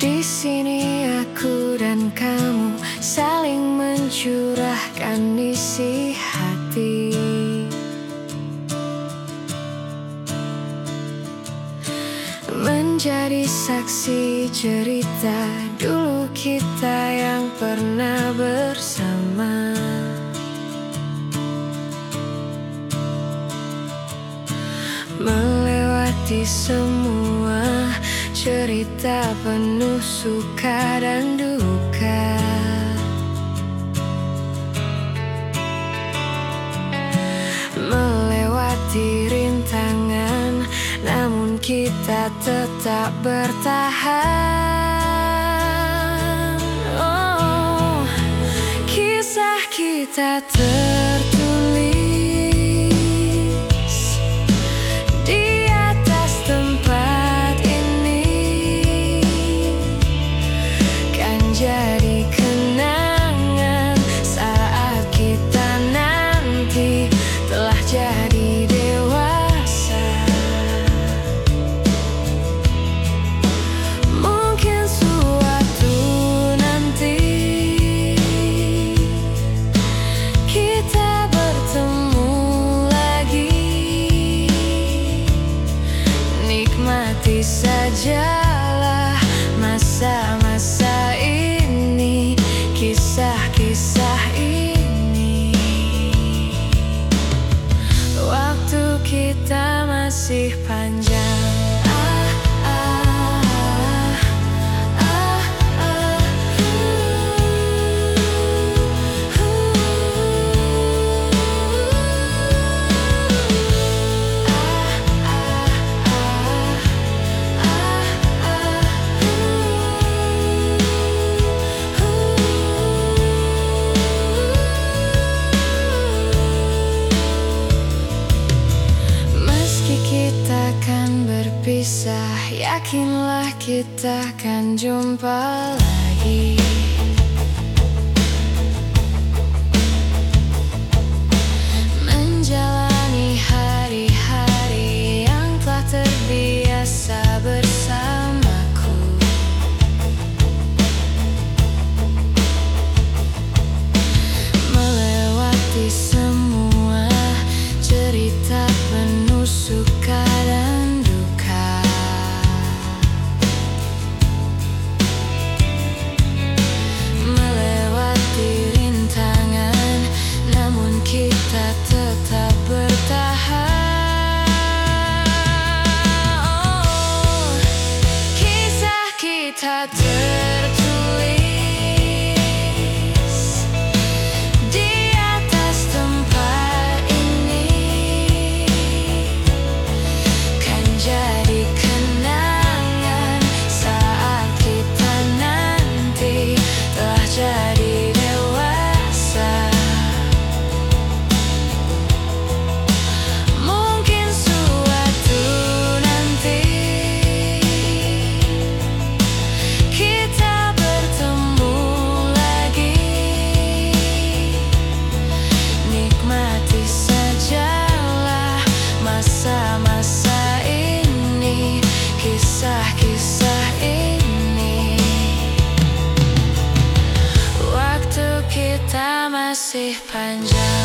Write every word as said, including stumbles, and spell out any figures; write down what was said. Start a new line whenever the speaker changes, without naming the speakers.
Di sini aku dan kamu saling mencurahkan isi hati. Menjadi saksi cerita dulu kita yang pernah bersama. Melewati semua cerita penuh suka dan duka. Melewati rintangan, namun kita tetap bertahan. Oh, kisah kita tertulis di atas tempat ini, kan jadi kenangan saat kita nanti telah jadi dewasa. Mungkin suatu nanti kita bertemu lagi. Nikmati sajalah masa-masa ini, kisah-kisah ini. Waktu kita masih panjang. Ah, ah, ah, ah, meski kita kan berpisah, yakinlah kita kan jumpa lagi. Menjalani hari-hari yang telah terbiasa bersamaku. Melewati semua cerita penuh suka dan duka. Melewati rintangan, namun kita tetap bertahan. Oh, kisah kita tertulis di atas tempat ini, kan jadi kenangan saat kita nanti telah jadi dewasa. Mungkin suatu nanti kita bertemu lagi. Nikmati sajalah masa-masa ini, kisah-kisah ini. Waktu kita masih panjang.